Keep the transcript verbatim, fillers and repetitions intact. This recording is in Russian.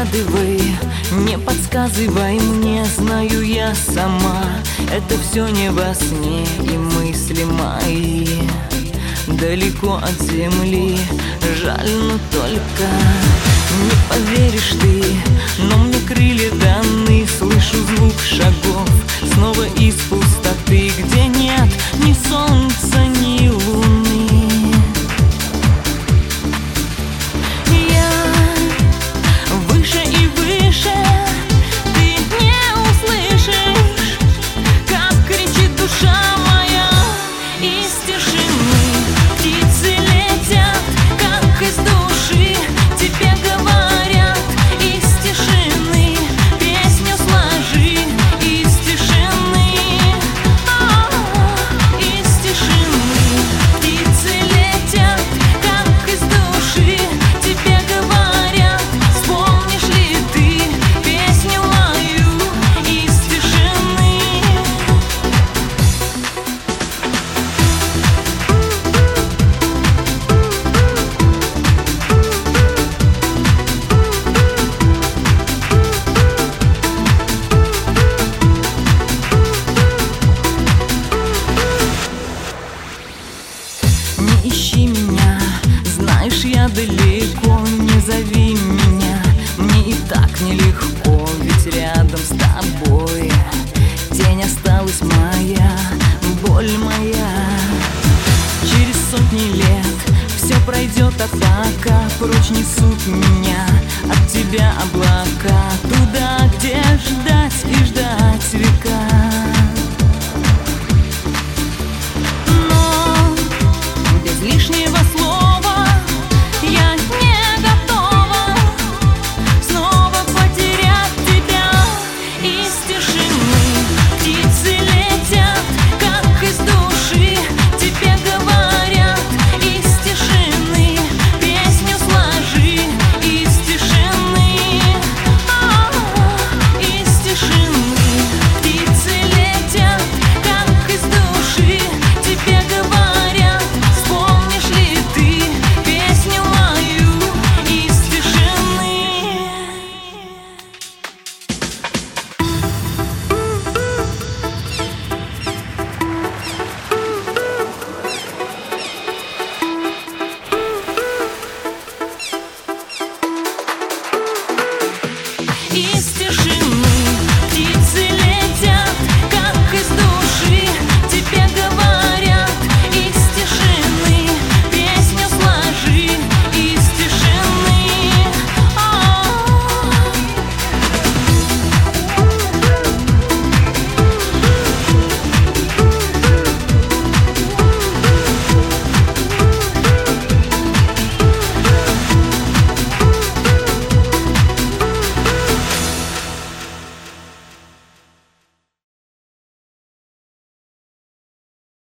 загадывай, не подсказывай мне, знаю я сама. Это все не во сне, и мысли мои далеко от земли. Жаль, но только не поверишь ты, но мне крылья даны. Слышу звук шагов снова из пустоты, где нет ни солнца, ни луны. Я выше и выше, ты не услышишь, как кричит душа моя. Из тишины птицы летят, как из души тебе говорят. Из тишины песню сложи, из тишины, а-а-а, из тишины птицы летят, как из души тебе говорят. Вспомнишь ли ты песню мою из тишины? Не ищи меня, знаешь, я далеко, не зови меня, мне и так нелегко, ведь рядом с тобой тень осталась моя, боль моя. Через сотни лет все пройдет, а пока прочь несут меня от тебя облака, туда, где ждать и ждать века. Но без лишнего слова